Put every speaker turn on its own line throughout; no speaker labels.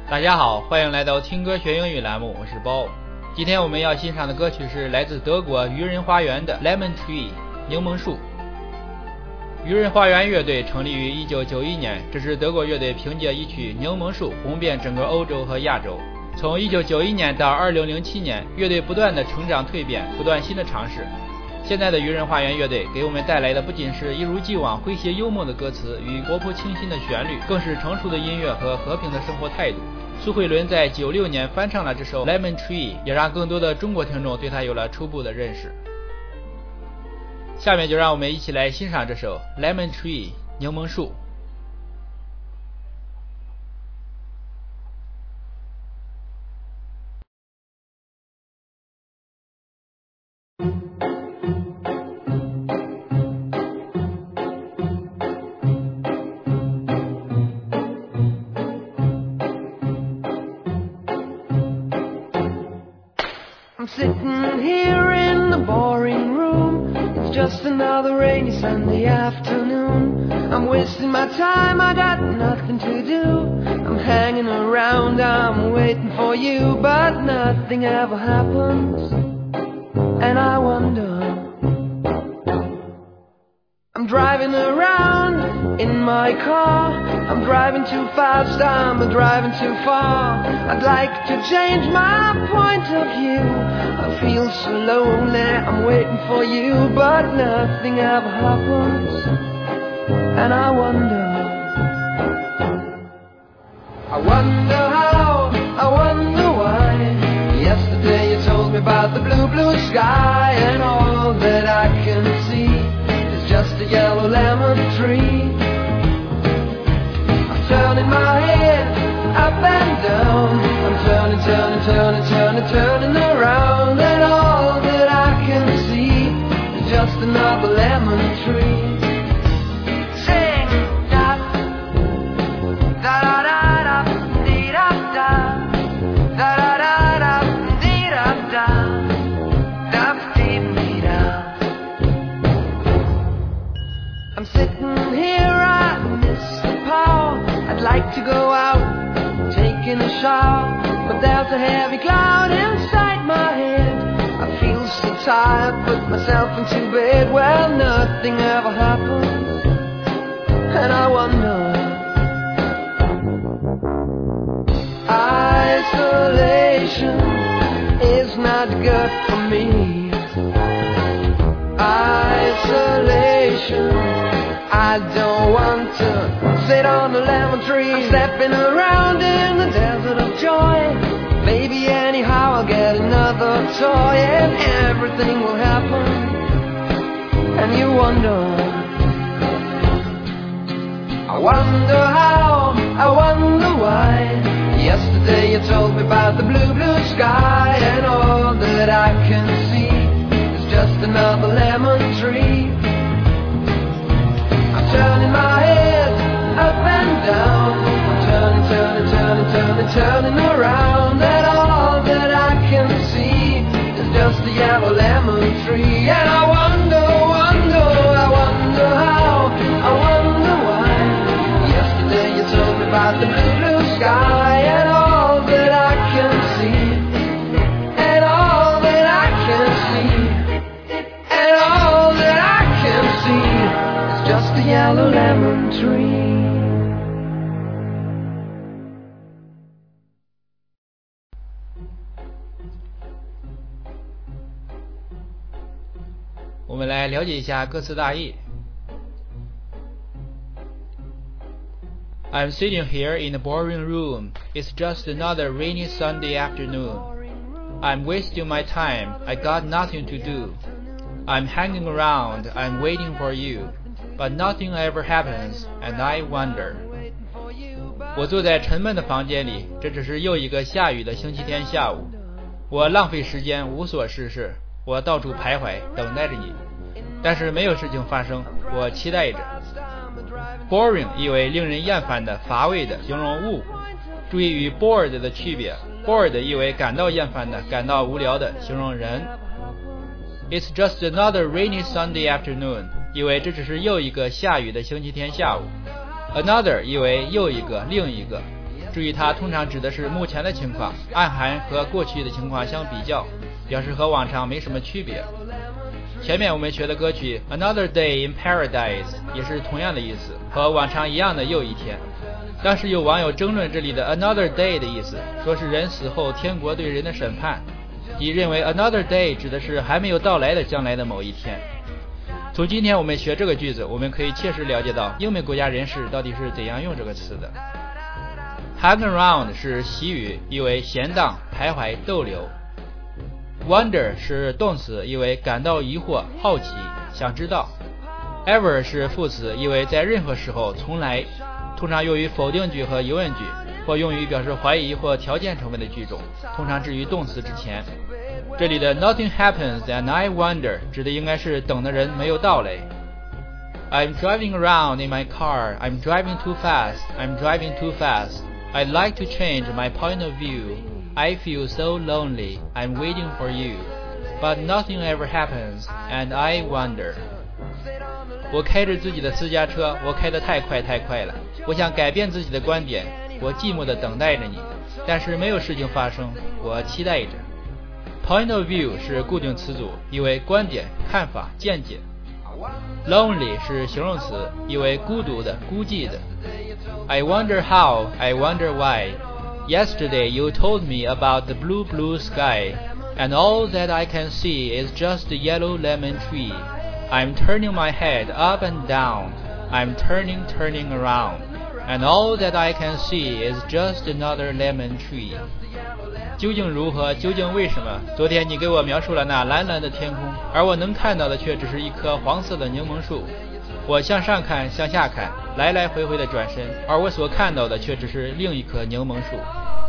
大家好，欢迎来到听歌学英语栏目，我是包。今天我们要欣赏的歌曲是来自德国愚人花园的 Lemon Tree 柠檬树。愚人花园乐队成立于1991年，这是德国乐队凭借一曲柠檬树红遍整个欧洲和亚洲。从1991年到2007年，乐队不断的成长蜕变，不断新的尝试。现在的愚人花园乐队给我们带来的不仅是一如既往诙谐幽默的歌词与活泼清新的旋律，更是成熟的音乐和和平的生活态度。苏慧伦在96年翻唱了这首 Lemon Tree， 也让更多的中国听众对他有了初步的认识。下面就让我们一起来欣赏这首 Lemon Tree 柠檬树。
I'm sitting here in the boring room. It's just another rainy Sunday afternoon. I'm wasting my time, I got nothing to do. I'm hanging around, I'm waiting for you, but nothing ever happens. And I wonder, I'm driving around in my car. I'm driving too fast, I'm driving too far. I'd like to change my point of view. I feel so lonely, I'm waiting for you, but nothing ever happens. And I wonder how, I wonder why. Yesterday you told me about the blue, blue sky, and all that I can see is just a yellow lemon tree. I'm turning my head up and down. I'm turning, turning, turning, turning, turning around, and all that I can see is just another lemon tree. Sing da da da da da dee da da da da da da dee da da da dee dee da. I'm sitting here, I miss the power. I'd like to go out, taking a shower, but there's a heavy cloud inside my head. I feel so tired, put myself into bed. Well, nothing ever happens, and I wonder. Isolation is not good for me. Isolation, I don't want to sit on the lemon tree. I'm stepping around in the desert of joy. Maybe anyhow I'll get another toy, and everything will happen. And you wonder, I wonder how, I wonder why. Yesterday you told me about the blue, blue sky, and all that I can see is just another lemon tree. I'm turning my head up and down. I'm turning, turning, turning, turning, turning around, and all that I can see is just a yellow lemon tree. And I wonder, wonder, I wonder how, I wonder why. Yesterday you told me about the blue, blue sky, and all that I can see, and all that I can see, and all that I can see is just a yellow lemon tree.
我们来了解一下歌词大意。I'm sitting here in a boring room. It's just another rainy Sunday afternoon. I'm wasting my time. I got nothing to do. I'm hanging around. I'm waiting for you. But nothing ever happens, and I wonder. 我坐在沉闷的房间里，这只是又一个下雨的星期天下午。我浪费时间，无所事事。我到处徘徊，等待着你，但是没有事情发生。我期待着。Boring 意为令人厌烦的、乏味的，形容物。注意与 bored 的区别。Bored 意为感到厌烦的、感到无聊的，形容人。It's just another rainy Sunday afternoon 意为这只是又一个下雨的星期天下午。Another 意为又一个、另一个。 注意它通常指的是目前的情况，暗含和过去的情况相比较，表示和往常没什么区别。前面我们学的歌曲 Another Day in Paradise 也是同样的意思，和往常一样的又一天。当时有网友争论这里的 Another Day 的意思，说是人死后天国对人的审判，即认为 Another Day 指的是还没有到来的将来的某一天。从今天我们学这个句子，我们可以切实了解到英美国家人士到底是怎样用这个词的。Hang around 是习语，意为闲荡、徘徊、逗留。Wonder 是动词，意为感到疑惑、好奇、想知道。Ever 是副词，意为在任何时候、从来，通常用于否定句和疑问句，或用于表示怀疑或条件成分的句中，通常置于动词之前。这里的 Nothing happens and I wonder 指的应该是等的人没有到来。I'm driving around in my car. I'm driving too fast. I'm driving too fast. I'd like to change my point of view.I feel so lonely, I'm waiting for you, but nothing ever happens, and I wonder. 我开着自己的私家车，我开得太快了，我想改变自己的观点，我寂寞地等待着你，但是没有事情发生，我期待着。Point of view 是固定词组，意为观点、看法、见解。Lonely 是形容词，意为孤独的、孤寂的。I wonder how, I wonder why.Yesterday you told me about the blue sky, and all that I can see is just the yellow lemon tree. I'm turning my head up and down. I'm turning around, and all that I can see is just another lemon tree. 究竟如何？究竟为什么？昨天你给我描述了那蓝蓝的天空，而我能看到的却只是一棵黄色的柠檬树。我向上看，向下看，来来回回的转身，而我所看到的却只是另一棵柠檬树。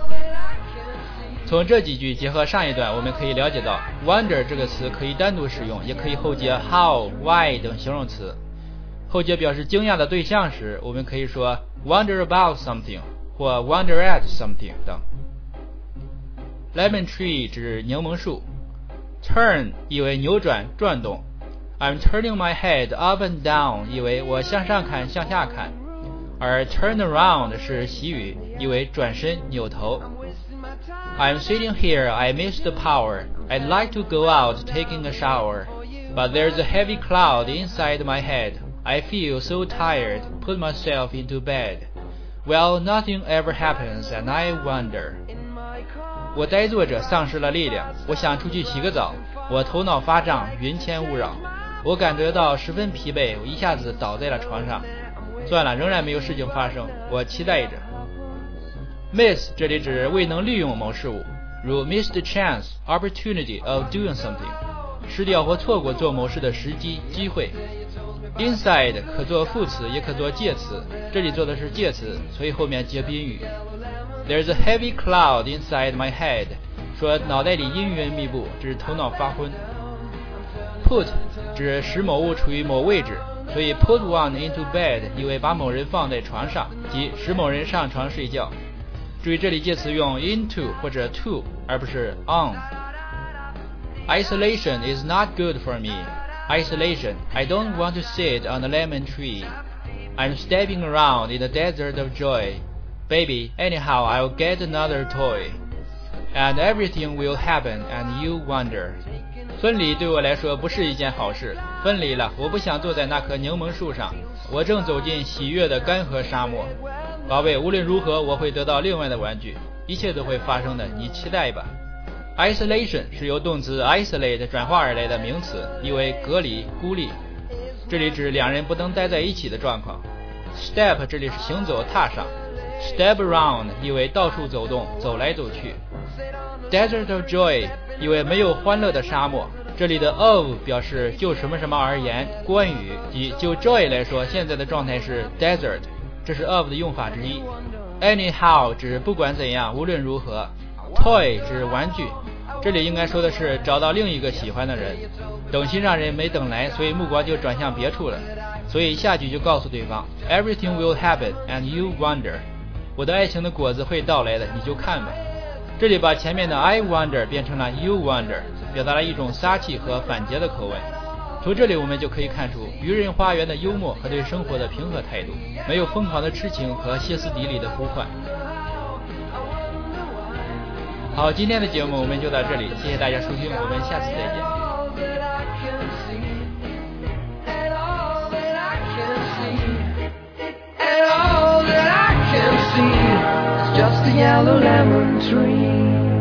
从这几句结合上一段，我们可以了解到 wonder 这个词可以单独使用，也可以后接 how, why 等形容词。后接表示惊讶的对象时，我们可以说 wonder about something 或 wonder at something 等。Lemon tree 指柠檬树。Turn 意为扭转、转动。I'm turning my head up and down 意为我向上看、向下看。而 turn around 是习语，意为转身、扭头。I'm sitting here, I miss the power. I'd like to go out taking a shower, but there's a heavy cloud inside my head. I feel so tired, put myself into bed. Well, nothing ever happens, and I wonder. 我呆坐着，丧失了力量。我想出去洗个澡。我头脑发胀，云牵雾绕。我感觉到十分疲惫，我一下子倒在了床上。算了，仍然没有事情发生。我期待着。Miss 这里指未能利用某事物，如 miss the chance, opportunity of doing something， 失掉或错过做某事的时机、机会。Inside 可做副词，也可做介词，这里做的是介词，所以后面接宾语。There's a heavy cloud inside my head， 说脑袋里阴云密布，指头脑发昏。Put 指使某物处于某位置，所以 put one into bed 意为把某人放在床上，即使某人上床睡觉。注意这里介词用 into 或者 to 而不是 on。 Isolation is not good for me. Isolation, I don't want to sit on a lemon tree. I'm stepping around in the desert of joy. Baby, anyhow, I'll get another toy. And everything will happen and you wonder. 分离对我来说不是一件好事。分离了，我不想坐在那棵柠檬树上。我正走进喜悦的干涸沙漠。宝贝，无论如何，我会得到另外的玩具。一切都会发生的，你期待吧。Isolation 是由动词 isolate 转化而来的名词，意为隔离、孤立。这里指两人不能待在一起的状况。Step 这里是行走、踏上。Step around 意为到处走动、走来走去。Desert of joy 意为没有欢乐的沙漠。这里的 of 表示就什么什么而言，关于，即就 joy 来说，现在的状态是 desert， 这是 of 的用法之一。Anyhow 指不管怎样，无论如何。Toy 指玩具，这里应该说的是找到另一个喜欢的人。等心上人没等来，所以目光就转向别处了。所以下句就告诉对方 Everything will happen and you wonder， 我的爱情的果子会到来的，你就看吧。这里把前面的 I wonder 变成了 you wonder， 表达了一种撒气和反诘的口吻。从这里我们就可以看出愚人花园的幽默和对生活的平和态度，没有疯狂的痴情和歇斯底里的呼唤。 好，今天的节目我们就到这里，谢谢大家收听，我们下次再见。
Just a yellow lemon tree.